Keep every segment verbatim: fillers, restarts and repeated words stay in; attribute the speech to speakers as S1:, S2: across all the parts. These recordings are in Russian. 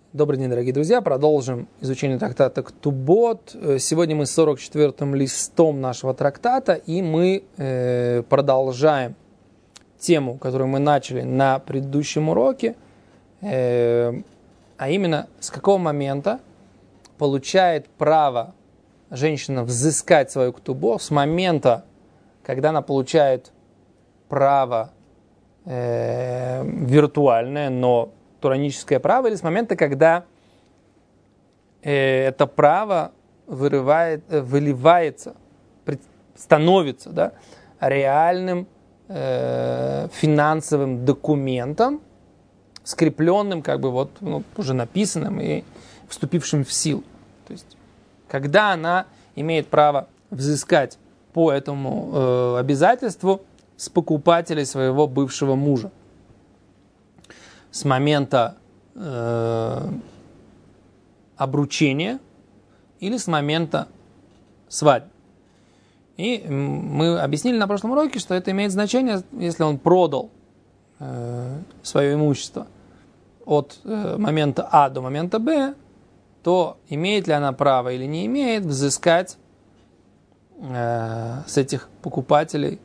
S1: Добрый день, дорогие друзья. Продолжим изучение трактата Ктубот. Сегодня мы с сорок четвёртым листом нашего трактата, и мы э, продолжаем тему, которую мы начали на предыдущем уроке, э, а именно, с какого момента получает право женщина взыскать свою ктубо, с момента, когда она получает право э, виртуальное, но тураническое право, или с момента, когда э, это право вырывает, э, выливается, пред, становится да, реальным э, финансовым документом, скрепленным, как бы вот, ну, уже написанным и вступившим в силу. То есть, когда она имеет право взыскать по этому э, обязательству с покупателей своего бывшего мужа. С момента э, обручения или с момента свадьбы. И мы объяснили на прошлом уроке, что это имеет значение, если он продал э, свое имущество от э, момента А до момента Б, то имеет ли она право или не имеет взыскать э, с этих покупателей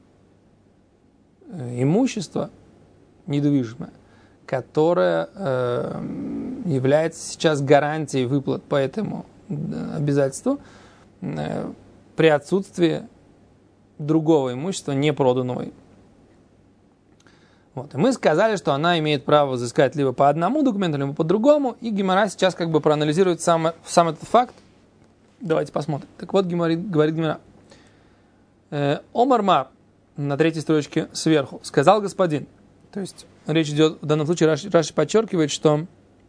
S1: э, имущество недвижимое, которая э, является сейчас гарантией выплат по этому обязательству э, при отсутствии другого имущества, не проданного. Вот. И мы сказали, что она имеет право взыскать либо по одному документу, либо по другому, и Гемара сейчас как бы проанализирует сам, сам этот факт. Давайте посмотрим. Так вот, говорит, говорит Гемара. Э, Омар Мар, на третьей строчке сверху, сказал господин, то есть речь идет, в данном случае Раши, Раши подчеркивает, что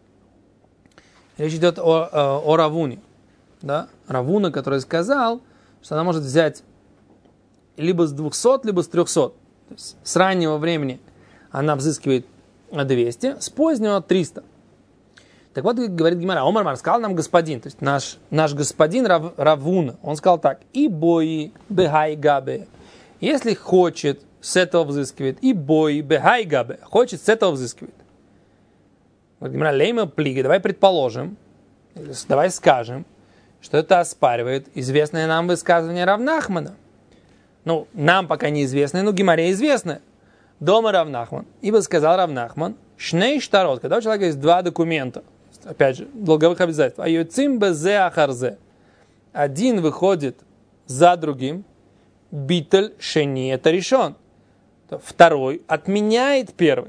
S1: речь идет о, о, о Равуне. Да? Равуна, который сказал, что она может взять либо с двухсот, либо с трехсот. То есть с раннего времени она взыскивает двести, с позднего триста. Так вот, говорит Гемара, Омар Мар сказал нам господин, то есть наш, наш господин Рав, Равуна, он сказал так, и бои бехай габе, если хочет, с этого взыскивает. И бой, бехай габе, хочет, с этого взыскивает. Лейма плига, давай предположим, давай скажем, что это оспаривает известное нам высказывание Рав Нахмана. Ну, нам пока неизвестное, но Гемаре известное. Дома Рав Нахман. Ибо сказал Рав Нахман, шней штарот, когда у человека есть два документа, опять же, долговых обязательств, а йоцим безе ахарзе, один выходит за другим, битель шени это решен. Второй отменяет первый.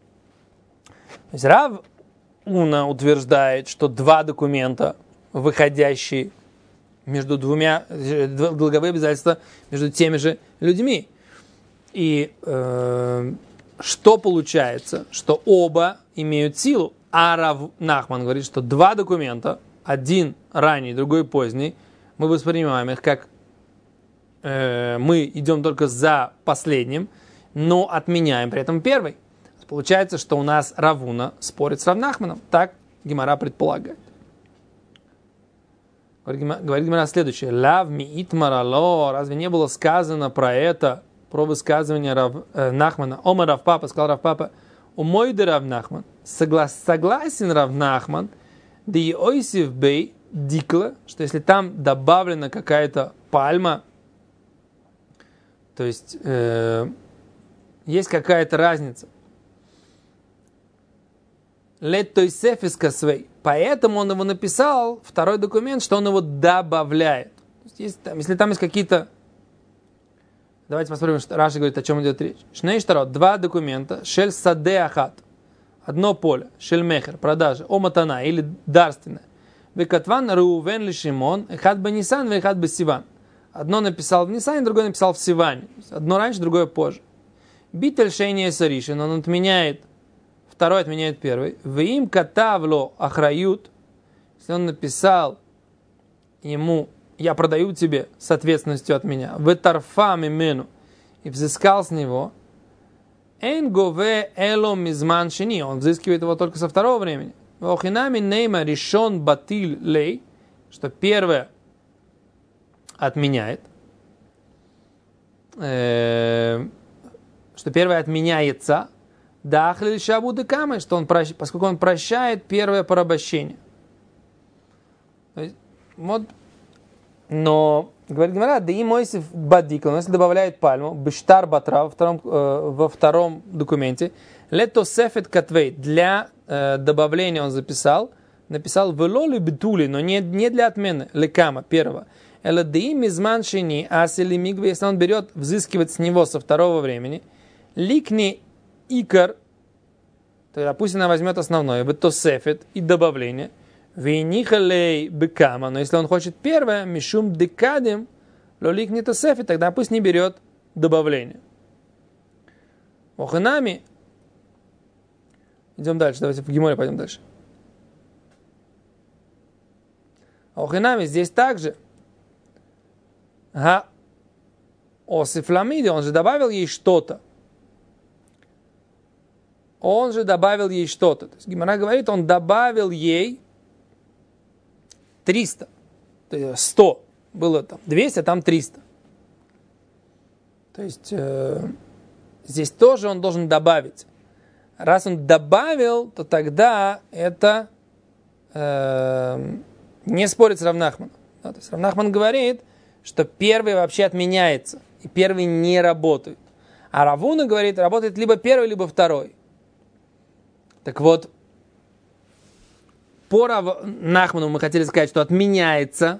S1: То есть Рав Уна утверждает, что два документа, выходящие между двумя, долговые обязательства между теми же людьми. И э, что получается? Что оба имеют силу. А Рав Нахман говорит, что два документа, один ранний, другой поздний, мы воспринимаем их как э, мы идем только за последним, но отменяем при этом первый. Получается, что у нас Равуна спорит с Рав Нахманом. Так Гемара предполагает. Говорит Гемара следующее. Лав ми итмарало. Разве не было сказано про это, про высказывание Рав э, Нахмана? Омар Рав Папа, сказал Рав Папа, умойды Рав Нахман. Согла- согласен Рав Нахман, да и ойсив бей дикла, что если там добавлена какая-то пальма, то есть э, есть какая-то разница. Лет той сефиска свей. Поэтому он его написал, второй документ, что он его добавляет. То есть, есть, там, если там есть какие-то... Давайте посмотрим, что Раши говорит, о чем идет речь. Шней штарот, два документа. Шель саде ахат. Одно поле. Шель мехер, продажа. О матана, или дарственная. Векатван Реувен ли Шимон. Эхат бы Нисан, вехат бы Сиван. Одно написал в Нисане, другое написал в Сиване. Одно раньше, другое позже. Битель шейния саришин. Он отменяет, второй отменяет первый. В им катавло охрают. Если он написал ему, я продаю тебе с ответственностью от меня. В тарфам имену. И взыскал с него. Эн гове эло мизман шини. Он взыскивает его только со второго времени. Охинами нейма решен батиль лей. Что первое отменяет. Э, что первое отменяется. Дахли шабуды камы, что он прощ... поскольку он прощает первое порабощение. То есть, вот, но, говорит Гемара, да и Мойсев бадикл, если добавляет пальму, бештар батра во втором, э, во втором документе, лето сефет катвей, для э, добавления он записал, написал велоли битули, но не, не для отмены, лекама, первого. Эла деим изман шини, асили мигве, если он берет, взыскивать с него со второго времени, ликни икар, тогда пусть она возьмет основное, то сефет и добавление, вейнихалей бекама, но если он хочет первое, мишум декадим, лолик не то сефет, тогда пусть не берет добавление. Оханами, идем дальше, давайте в Геморе пойдем дальше. Оханами здесь также, га, осифламиде, он же добавил ей что-то. Он же добавил ей что-то. То есть Гемара говорит, он добавил ей триста. То есть сто. Было там двести, а там триста. То есть э, здесь тоже он должен добавить. Раз он добавил, то тогда это э, не спорит с Рав Нахманом. Да, то есть Рав Нахман говорит, что первый вообще отменяется. И первый не работает. А Равуна говорит, работает либо первый, либо второй. Так вот, по Рав Нахману мы хотели сказать, что отменяется,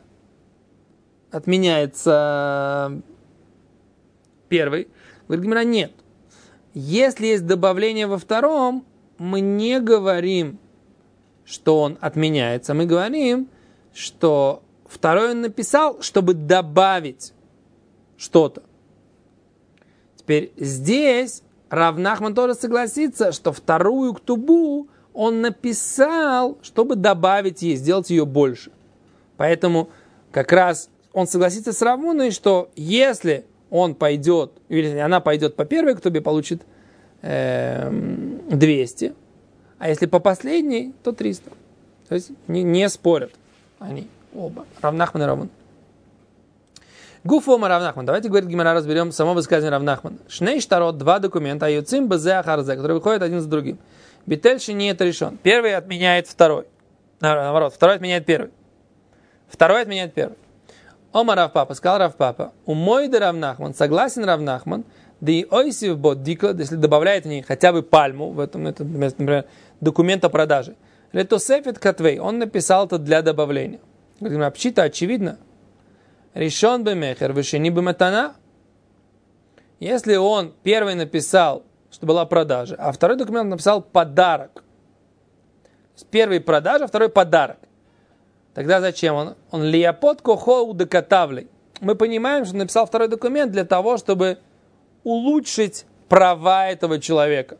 S1: отменяется первый. Говорит Гемара, нет. Если есть добавление во втором, мы не говорим, что он отменяется. Мы говорим, что второй он написал, чтобы добавить что-то. Теперь здесь Рав Нахман тоже согласится, что вторую ктубу он написал, чтобы добавить ей, сделать ее больше. Поэтому как раз он согласится с Равуной, что если он пойдет, или она пойдет по первой ктубе, получит э, двести, а если по последней, то триста. То есть не, не спорят они оба, Рав Нахман и Равун. Гуфома Рав Нахман. Давайте, говорит Гемара, разберем само высказывание Рав Нахмана. Шней штарот, два документа, а юцим бзе ахарзе, которые выходят один за другим. Бительши не это решен. Первый отменяет второй. Наоборот, второй отменяет первый. Второй отменяет первый. Ома Рав Папа, сказал Рав Папа, у мой да Рав Нахман, согласен Рав Нахман, да и ойсив бот дикла, если добавляет в ней хотя бы пальму, в этом, это, например, документ о продаже. Лето сефет катвей, он написал это для добавления. Говорит, общито очевидно. Решен бы мехер, вышини бы матана. Если он первый написал, что была продажа, а второй документ написал подарок. Первый продажа, второй подарок. Тогда зачем он? Он лиапот кохоу декатавлей. Мы понимаем, что он написал второй документ для того, чтобы улучшить права этого человека.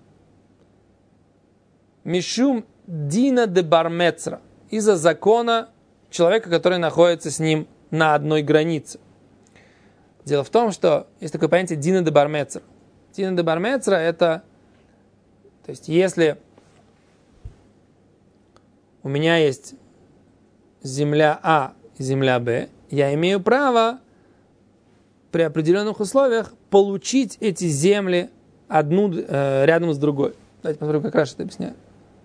S1: Мишум дина де бармецра. Из-за закона человека, который находится с ним на одной границе. Дело в том, что есть такое понятие дина де бармецра. Дина де бармецра это, то есть если у меня есть земля А и земля Б, я имею право при определенных условиях получить эти земли одну э, рядом с другой. Давайте посмотрим, как Раши это объясняет.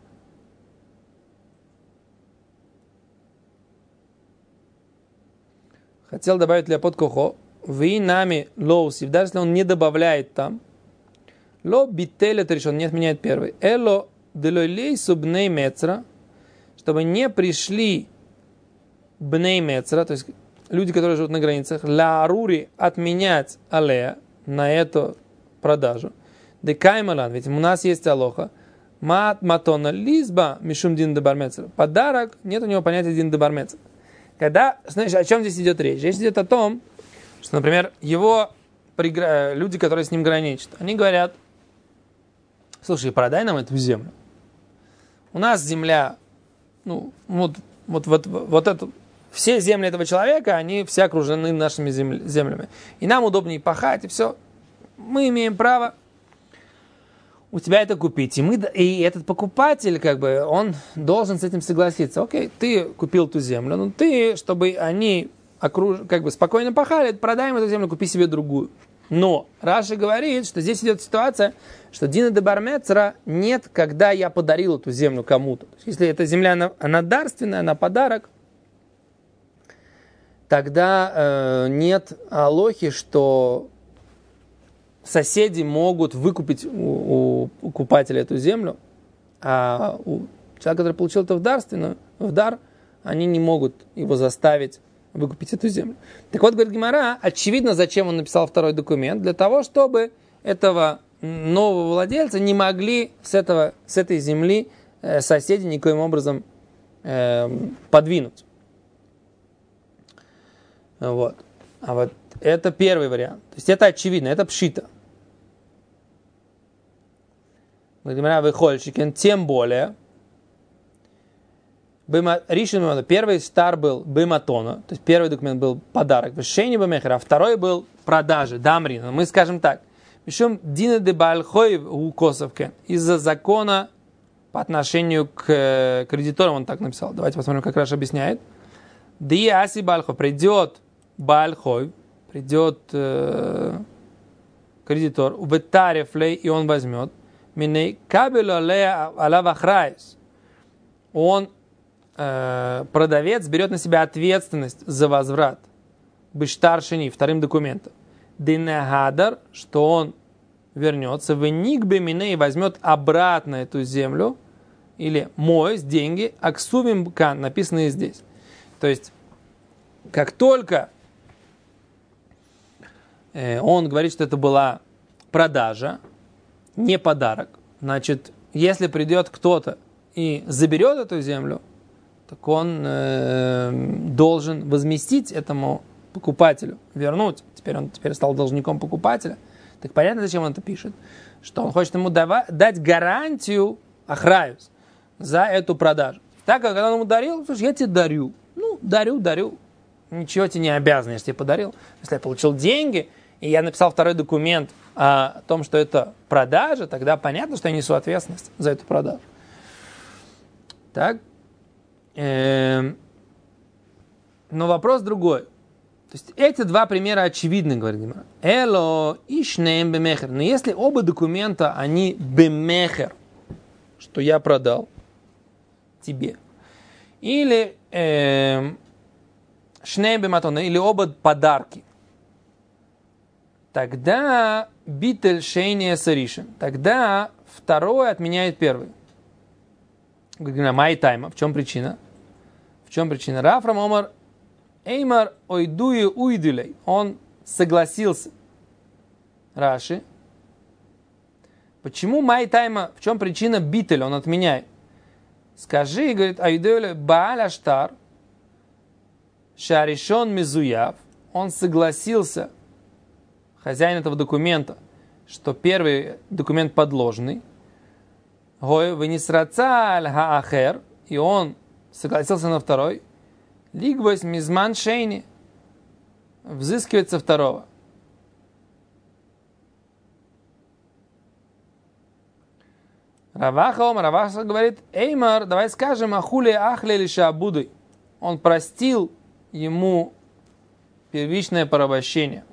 S1: Хотел добавить ляпот кохо, вы нами лоусив, даже если он не добавляет там, ло битель это решен, не отменяет первый. Эло делойлей субней мецра, чтобы не пришли бней мецра, то есть люди, которые живут на границах, ла арури отменять алея на эту продажу. Декаймалан, ведь у нас есть алоха, мат матона лизба мишум дин де бармецра. Подарок, нет у него понятия дин де бармецра. Когда, знаешь, о чем здесь идет речь? Речь идет о том, что, например, его пригра... люди, которые с ним граничат, они говорят, слушай, продай нам эту землю. У нас земля, ну, вот, вот, вот, вот это, все земли этого человека, они все окружены нашими земля, землями. И нам удобнее пахать, и все. Мы имеем право у тебя это купить. И, мы, и этот покупатель, как бы, он должен с этим согласиться. Окей, ты купил ту землю, но ты, чтобы они окруж... как бы спокойно пахали, продай им эту землю, купи себе другую. Но Раши говорит, что здесь идет ситуация, что Дина де Бармецера нет, когда я подарил эту землю кому-то. То есть, если эта земля, она, она дарственная, она подарок, тогда э, нет алохи, что соседи могут выкупить у, у покупателя эту землю, а у человека, который получил это в дарственную, в дар, они не могут его заставить выкупить эту землю. Так вот, говорит Гемара, очевидно, зачем он написал второй документ, для того, чтобы этого нового владельца не могли с, этого, с этой земли э, соседи никоим образом э, подвинуть. Вот. А вот это первый вариант. То есть это очевидно, это пшита. Гемара выходит, тем более, первый стар был биматона, то есть первый документ был подарок, вешени бимехер, а второй был продажи, дамрина. Мы скажем так, причем дина де бальхоев у косовке, из-за закона по отношению к кредиторам, он так написал. Давайте посмотрим, как Раш объясняет. Дия аси бальхов, придет бальхой, придет э, кредитор, в тарифлей, и он возьмет, миней кабелю алея алавахрайс, он продавец берет на себя ответственность за возврат бештаршини, вторым документом. Динегадар, что он вернется, в никбе миней возьмет обратно эту землю, или мой с деньги, аксувим кан, написано и здесь. То есть, как только он говорит, что это была продажа, не подарок, значит, если придет кто-то и заберет эту землю, так он э, должен возместить этому покупателю, вернуть. Теперь он теперь стал должником покупателя. Так понятно, зачем он это пишет? Что он хочет ему дава- дать гарантию, охраюс, за эту продажу. Так как когда он ему дарил, слушай, я тебе дарю. Ну, дарю, дарю. Ничего тебе не обязан, я же тебе подарил. Если я получил деньги, и я написал второй документ о том, что это продажа, тогда понятно, что я несу ответственность за эту продажу. Так. Но вопрос другой. То есть эти два примера очевидны, говорит Гемара. Эло ишнеем бемехер. Но если оба документа, они бемехер, что я продал тебе, или э, шнеем бематона, или оба подарки, тогда битель шейния саришин. Тогда второй отменяет первый. Май тайма. В чем причина? В чем причина? Рафрам Омар Эймар ойдуи уйдулей. Он согласился. Раши. Почему май тайма? В чем причина битель? Он отменяет. Скажи, говорит, ойдулей бааль аштар шаришон мизуяв. Он согласился, хозяин этого документа, что первый документ подложный. И он согласился на второй. Лигвойс мизман шейни. Взыскивается второго. Раваха Омар, Раваха говорит, Эймар, давай скажем, ахуле ахле лиша будой. Он простил ему первичное порабощение.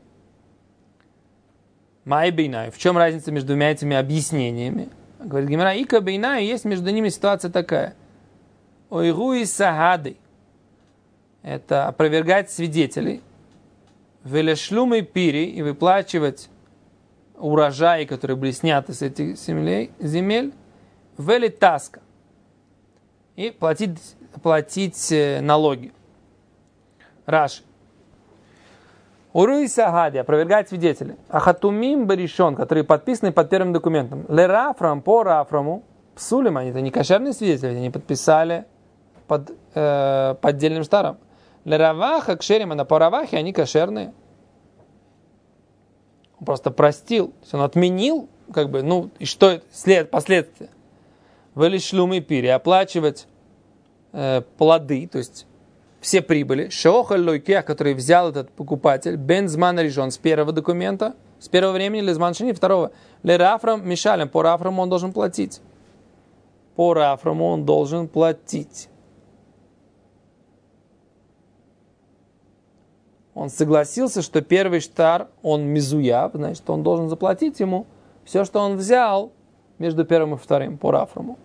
S1: Май бейнай. В чем разница между двумя этими объяснениями? Говорит Гемара, ика бейнаю, есть между ними ситуация такая. Ойруи сагады. Это опровергать свидетелей. Велешлумы пири, и выплачивать урожаи, которые были сняты с этих земель, земель. Вели таска. И платить, платить налоги. Раши. Уруи сагади, опровергать свидетелей. Ахатумим баришон, которые подписаны под первым документом. Ле рафрам, по рафраму, псулим, они это не кошерные свидетели, они подписали под э, поддельным штаром. Ле раваха, кшерим, а на по равахе они кошерные. Он просто простил, то есть он отменил, как бы, ну, и что это, след, последствия. Вели шлумы пири, оплачивать э, плоды, то есть все прибыли, шеохаль лойкех, который взял этот покупатель, бензман решен с первого документа, с первого времени, лезман шини, второго, ле рафрам мишалем, по рафраму он должен платить. По рафраму он должен платить. он согласился, что первый штар, он мизуяв, значит, он должен заплатить ему все, что он взял между первым и вторым по рафраму.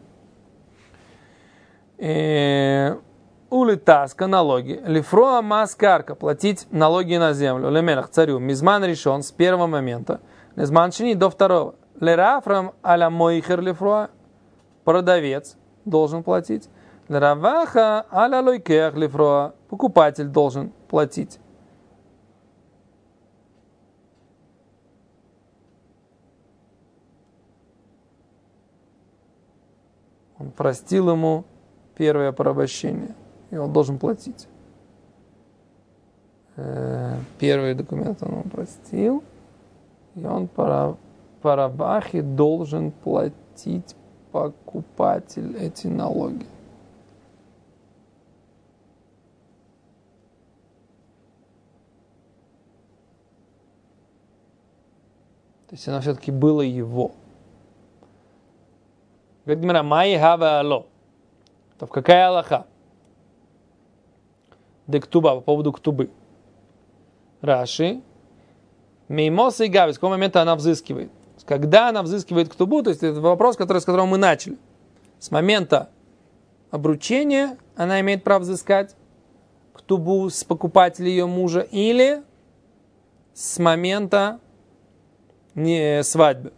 S1: Улитаска, налоги. Лифроа маскарка, платить налоги на землю. Лемелах, царю. Мизман решен с первого момента. Лезман шини до второго. Лерафрам аля моихер лифроа, продавец должен платить. Лераваха аля лойкех лифроа, покупатель должен платить. Он простил ему первое порабощение, и он должен платить. Первый документ он ему простил, и он по рабахе должен платить покупатель эти налоги. То есть оно все-таки было его. Говорит Гемара, «Май хава ало». То в какая алаха? Дектуба, по поводу ктубы. Раши. Меймоса и гави, с какого момента она взыскивает? Когда она взыскивает ктубу, то есть это вопрос, который, с которого мы начали. С момента обручения она имеет право взыскать ктубу с покупателя ее мужа или с момента не свадьбы.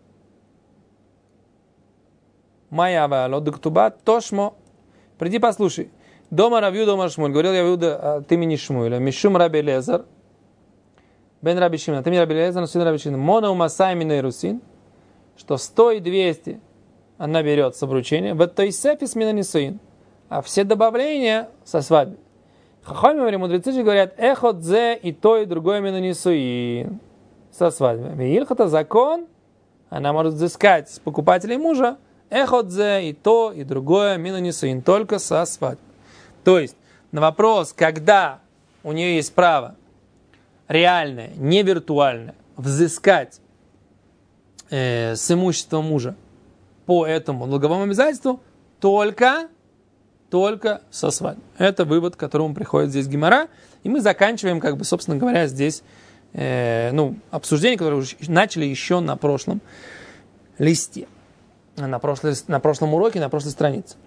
S1: Моя вало дектуба тошмо. Приди послушай. Дома Рав дома Шмуль. Говорил я Иуда от имени Шмуэля. Мишум Раби Элиэзер. Бен Раби Шимон. От имени Раби Элиэзер, сын Раби Шимон. Моно умасай мина ирусин. Что сто и двести она берет с обручения. В той сефис мина нисуин. А все добавления со свадьбы. Хахами мудрецы же говорят, эхот зе и то, и другое мина нисуин. Со свадьбы. Веилхата закон. Она может взыскать с покупателей мужа. Эходзе и то, и другое, мина нисуин, только со свадьбы. То есть, на вопрос, когда у нее есть право реальное, не виртуальное, взыскать э, с имущества мужа по этому долговому обязательству, только, только со свадьбы. Это вывод, к которому приходит здесь Гемара. И мы заканчиваем, как бы, собственно говоря, здесь э, ну, обсуждение, которое уже начали еще на прошлом листе. На, прошлой, на прошлом уроке, на прошлой странице.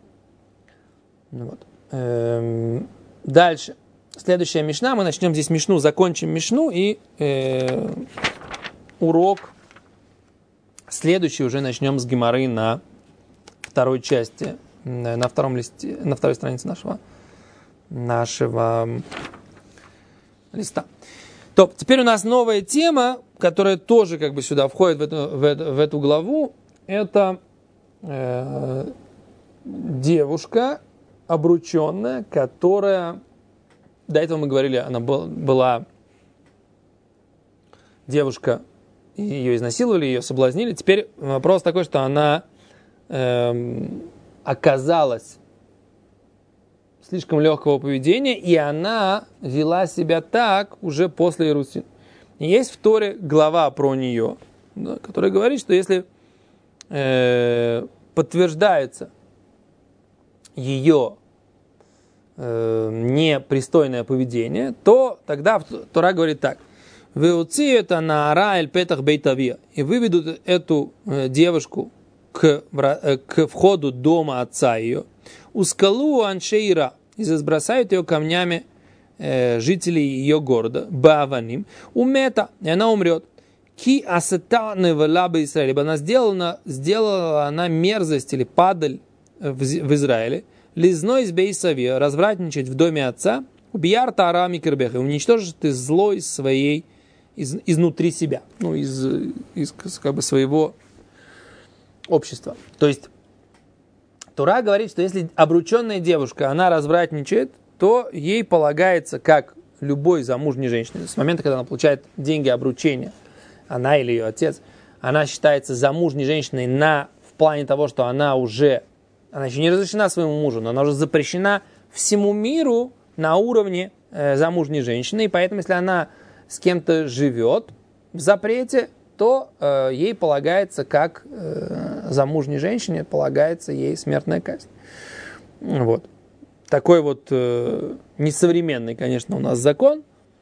S1: Вот. Эм, дальше. Следующая мишна. Мы начнем здесь мишну, закончим мишну. И э, урок следующий уже начнем с гемары на второй части, на втором листе, на второй странице нашего, нашего листа. То, теперь у нас новая тема, которая тоже как бы сюда входит в эту, в эту, в эту главу. Это э, девушка обрученная, которая, до этого мы говорили, она был, была девушка, ее изнасиловали, ее соблазнили. Теперь вопрос такой, что она э, оказалась слишком легкого поведения, и она вела себя так уже после Иерусалима. И есть в Торе глава про нее, да, которая говорит, что если подтверждается ее э, непристойное поведение, то тогда Тора говорит так. «Веуци это на ара эль петах бейтавия». И выведут эту э, девушку к, э, к входу дома отца ее. «Ускалу аншейра». И забросают ее камнями э, жителей ее города. «Бааваним». «Умета». И она умрет. Ки асета невела бы Израиле, ибо она сделала, сделала она мерзость или падаль в, в Израиле, лизной из бейсавия, развратничать в доме отца, убияр тара микербеха, уничтожит ты зло из своей, из, изнутри себя, ну, из, из как бы своего общества. То есть, Тора говорит, что если обрученная девушка, она развратничает, то ей полагается, как любой замужней женщине, с момента, когда она получает деньги обручения, она или ее отец, она считается замужней женщиной на, в плане того, что она уже, она еще не разрешена своему мужу, но она уже запрещена всему миру на уровне э, замужней женщины, и поэтому, если она с кем-то живет в запрете, то э, ей полагается, как э, замужней женщине, полагается ей смертная казнь. Вот. Такой вот э, несовременный, конечно, у нас закон,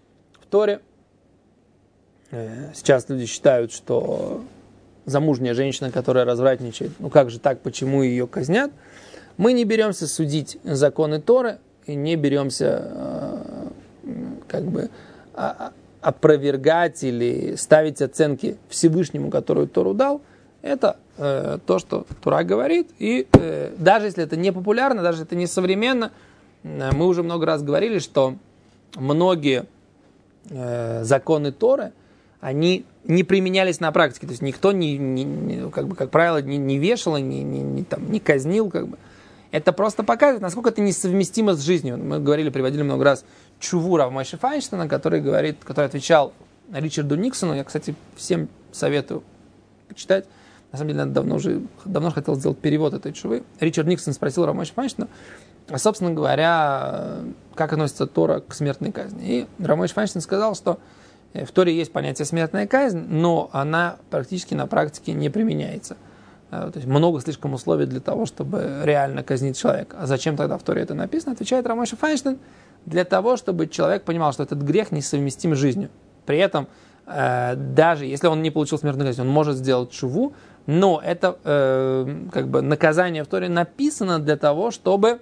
S1: Торе. Э, сейчас люди считают, что замужняя женщина, которая развратничает, ну как же так, почему ее казнят? Мы не беремся судить законы Торы и не беремся э, как бы а, опровергать или ставить оценки Всевышнему, которую Тору дал. Это э, то, что Тора говорит. И э, даже если это не популярно, даже если это не современно, э, мы уже много раз говорили, что многие э, законы Торы, они не применялись на практике. То есть никто, не, не, не, как бы, как правило, не, не вешал, не, не, не, там, не казнил. Как бы. Это просто показывает, насколько это несовместимо с жизнью. Мы говорили, приводили много раз чуву Рава Мойше Файнштейна, который, говорит, который отвечал Ричарду Никсону. Я, кстати, всем советую почитать. На самом деле, я давно уже давно хотел сделать перевод этой чувы. Ричард Никсон спросил Рава Мойше Файнштейна, а, собственно говоря, как относится Тора к смертной казни. И Рав Мойше Файнштейн сказал, что в Торе есть понятие смертная казнь, но она практически на практике не применяется. То есть много слишком условий для того, чтобы реально казнить человека. А зачем тогда в Торе это написано? Отвечает Рав Мойше Файнштейн: для того, чтобы человек понимал, что этот грех несовместим с жизнью. При этом, э, даже если он не получил смертную казнь, он может сделать шуву, но это э, как бы наказание в Торе написано для того, чтобы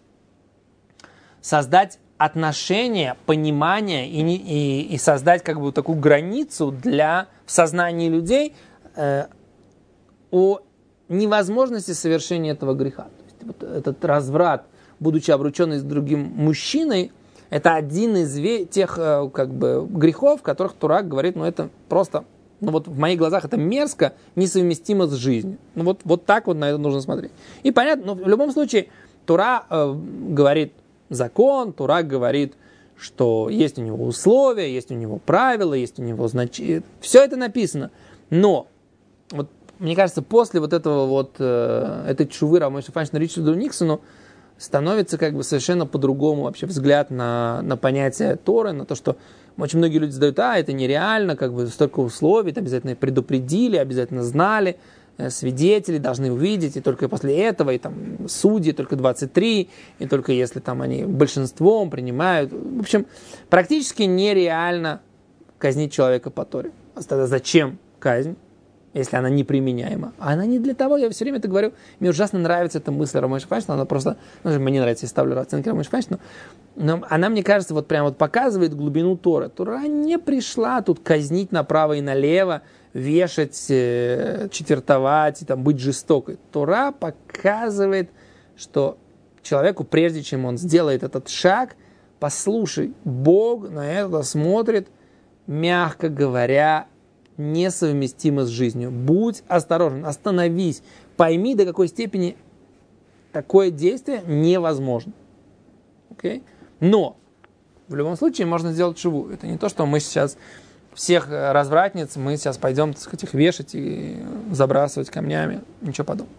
S1: создать отношение, понимание и, и, и создать как бы такую границу для в сознании людей э, о невозможности совершения этого греха. То есть, вот этот разврат, будучи обрученный с другим мужчиной, это один из тех как бы, грехов, в которых Тора говорит, ну это просто, ну вот в моих глазах это мерзко, несовместимо с жизнью. Ну вот, вот так вот на это нужно смотреть. И понятно, но в любом случае Тора э, говорит закон, Тора говорит, что есть у него условия, есть у него правила, есть у него значения. Все это написано. Но вот мне кажется, после вот этого вот, э, этой чувы Рава Мойше Файнштейна Ричарду Никсону становится как бы совершенно по-другому вообще взгляд на, на понятие Торы, на то, что очень многие люди задают, а, это нереально, как бы столько условий, обязательно предупредили, обязательно знали, э, свидетели должны увидеть, и только после этого, и там судьи только двадцать три, и только если там они большинством принимают. В общем, практически нереально казнить человека по Торе. Тогда зачем казнь, если она неприменяема? А она не для того, я все время это говорю, мне ужасно нравится эта мысль Рава Мойше Файнштейна, она просто, ну, мне нравится, я ставлю оценки Рава Мойше Файнштейну, но она, мне кажется, вот прям вот показывает глубину Торы. Тора не пришла тут казнить направо и налево, вешать, четвертовать, и, там, быть жестокой. Тора показывает, что человеку, прежде чем он сделает этот шаг, послушай, Бог на это смотрит, мягко говоря, несовместимо с жизнью. Будь осторожен, остановись, пойми, до какой степени такое действие невозможно. Okay? Но в любом случае можно сделать шуву. Это не то, что мы сейчас всех развратниц, мы сейчас пойдем, так сказать, их вешать и забрасывать камнями. Ничего подобного.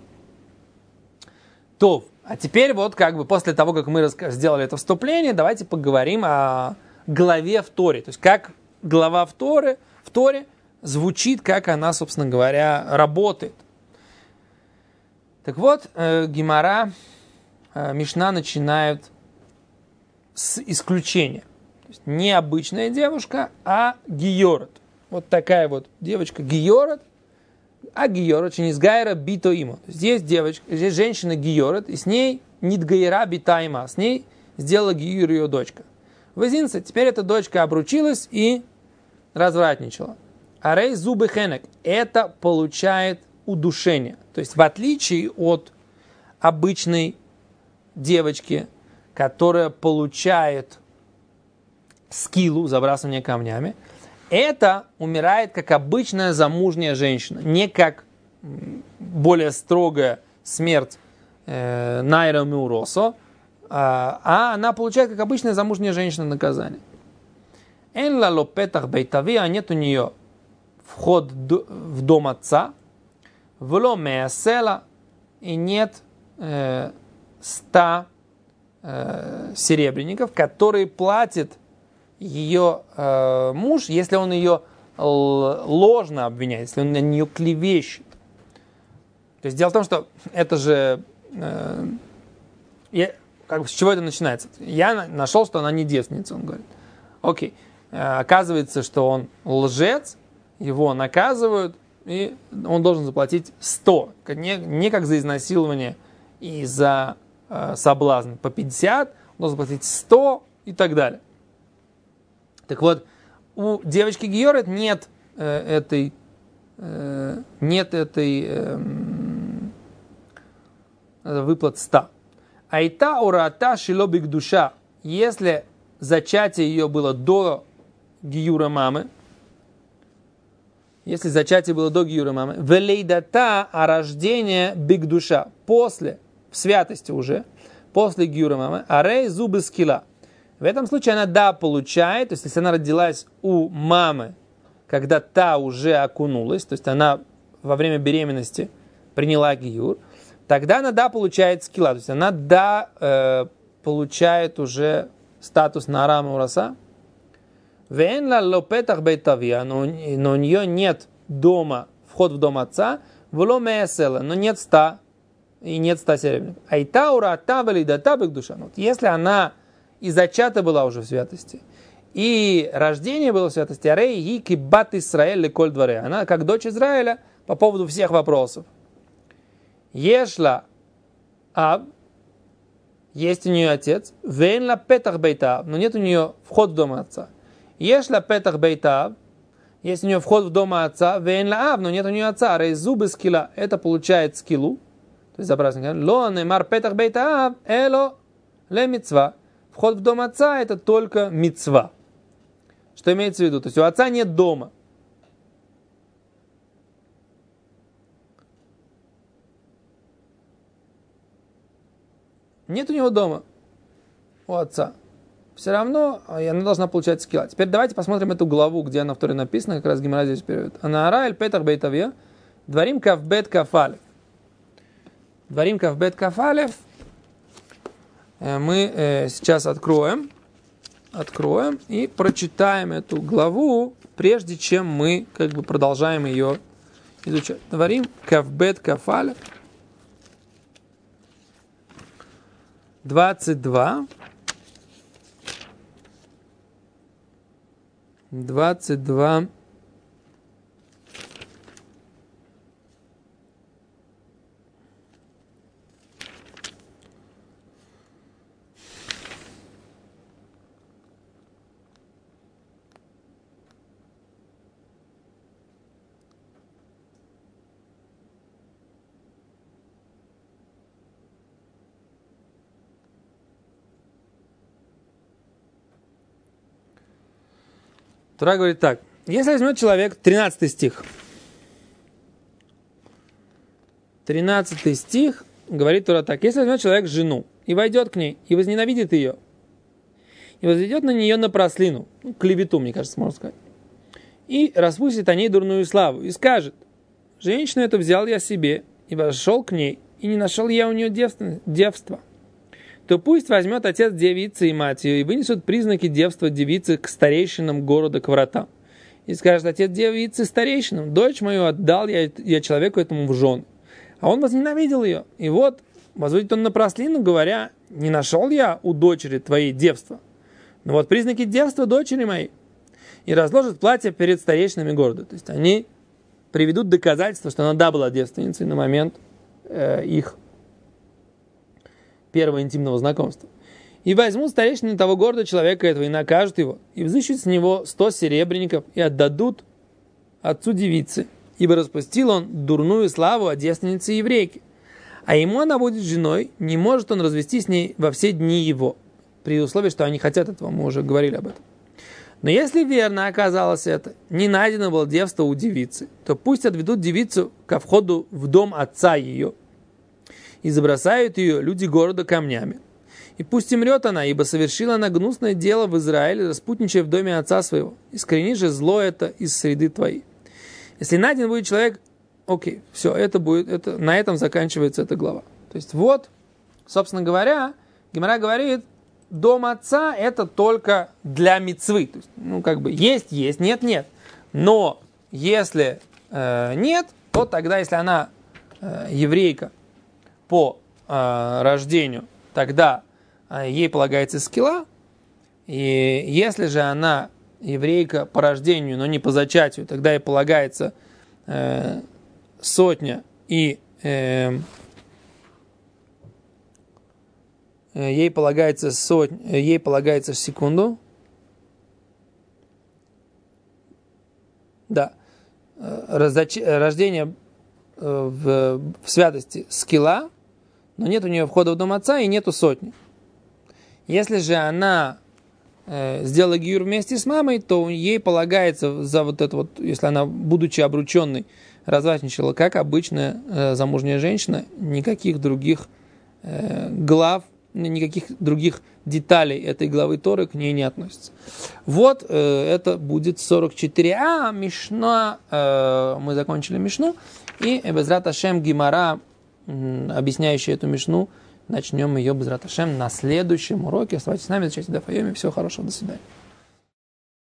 S1: То, а теперь вот как бы после того, как мы сделали это вступление, давайте поговорим о главе в Торе. То есть как глава в Торе, в Торе звучит, как она, собственно говоря, работает. Так вот, э, Гемара, э, Мишна начинают с исключения. То есть не обычная девушка, а гиорет. Вот такая вот девочка гиорет, а гиорет чинизгайра бито има. То есть есть девочка, здесь женщина гиорет, и с ней нидгайра битайма, с ней сделала гиюр ее дочка. Вызинца, теперь эта дочка обручилась и развратничала. Арей зубы хенек. Это получает удушение. То есть в отличие от обычной девочки, которая получает скилу, забрасывание камнями, это умирает как обычная замужняя женщина. Не как более строгая смерть э, Найра Меуросо, а, а она получает как обычная замужняя женщина наказание. Эн ла лопетах бейтави, а нет у нее вход в дом отца, вло меасела, и нет э, ста э, серебряников, которые платит ее э, муж, если он ее ложно обвиняет, если он на нее клевещет. То есть дело в том, что это же... Э, я, как бы, с чего это начинается? Я нашел, что она не девственница, он говорит. Окей. оказывается, что он лжец, его наказывают, и он должен заплатить сто. Не, не как за изнасилование и за э, соблазн по пятьдесят, он должен заплатить сто и так далее. Так вот, у девочки Георет нет э, этой, э, нет этой э, выплат ста. Айта урата шилобик душа. Если зачатие ее было до гиюра мамы, если зачатие было до гиюра мамы, велейдата, а рождение биг душа, после, в святости уже, после гиюра мамы, арей зубы скилла. В этом случае она да получает, то есть если она родилась у мамы, когда та уже окунулась, то есть она во время беременности приняла гиюр, тогда она да получает скилла, то есть она да э, получает уже статус нарама ураса. Венла лопетах бейтавия, но у нее нет дома, вход в дом отца, вло меясела, но нет ста, и нет ста серебряников. Айтаура табали да табек душа. Если она и зачата была уже в святости, и рождение было в святости, арей гики бат Исраэль леколь дворе. Она как дочь Израиля по поводу всех вопросов. Ешла аб, есть у нее отец, венла петах бейтав, но нет у нее вход в дом отца. Ешла петах бейтав, есть у нее вход в дом отца, венла аб, но нет у нее отца, арей зубы скилла, это получает скиллу. То есть забрасывание. Ло немар петах бейтав, эло ле мицва. Вход в дом отца это только мицва. Что имеется в виду? То есть у отца нет дома. Нет у него дома. У отца. Все равно она должна получать скилла. Теперь давайте посмотрим эту главу, где она в Торе написана, как раз Гемара здесь переводит. Анаара эль петах бейтавья, дворим кавбет кафалев. Дворим кавбет кафалев. Мы э, сейчас откроем, откроем и прочитаем эту главу, прежде чем мы как бы продолжаем ее изучать. Дворим кавбет кафалев. двадцать два. двадцать два. Тора говорит так. Если возьмет человек, тринадцатый стих. тринадцатый стих говорит Тора так. Если возьмет человек жену и войдет к ней, и возненавидит ее, и возведет на нее напрослину, ну, клевету, мне кажется, можно сказать, и распустит о ней дурную славу, и скажет, женщину эту взял я себе, и вошел к ней, и не нашел я у нее девства, то пусть возьмет отец девицы и мать ее, и вынесут признаки девства девицы к старейшинам города, к вратам. И скажет отец девицы старейшинам, дочь мою отдал я, я человеку этому в жены. А он возненавидел ее. И вот возводит он напрослину, говоря, не нашел я у дочери твоей девства. Но вот признаки девства дочери моей. И разложит платье перед старейшинами города. То есть они приведут доказательства, что она да была девственницей на момент э, их первого интимного знакомства. И возьмут старейшины того города человека этого и накажут его, и взыщут с него сто серебряников и отдадут отцу девицы, ибо распустил он дурную славу о девственнице еврейке. А ему она будет женой, не может он развестись с ней во все дни его, при условии, что они хотят этого, мы уже говорили об этом. Но если верно оказалось это, не найдено было девство у девицы, то пусть отведут девицу ко входу в дом отца ее, и забросают ее люди города камнями. И пусть умрет она, ибо совершила она гнусное дело в Израиле, распутничая в доме отца своего. Искорени же зло это из среды твоей. Если найден будет человек, окей, все, это будет, это, на этом заканчивается эта глава. То есть вот, собственно говоря, Гемара говорит, дом отца это только для мицвы. То есть, ну, как бы, есть, есть, нет, нет. Но если э, нет, то тогда, если она э, еврейка, по э, рождению, тогда э, ей полагается скилла. И если же она еврейка по рождению, но не по зачатию, тогда ей полагается э, сотня и э, ей полагается сотня, ей полагается секунду. Да. Разоч... Рождение в, в святости скилла, но нет у нее входа в дом отца и нету сотни. Если же она э, сделала гиюр вместе с мамой, то ей полагается за вот это вот, если она, будучи обрученной, развратничала, как обычная э, замужняя женщина, никаких других э, глав, никаких других деталей этой главы Торы к ней не относятся. Вот э, это будет сорок четыре. А, Мишна, э, мы закончили Мишну, и Безрат Ашем Гимара, э, объясняющая эту Мишну, начнем ее Безрат Ашем на следующем уроке. Оставайтесь с нами, изучайте Даф Йоми. Всего хорошего, до свидания.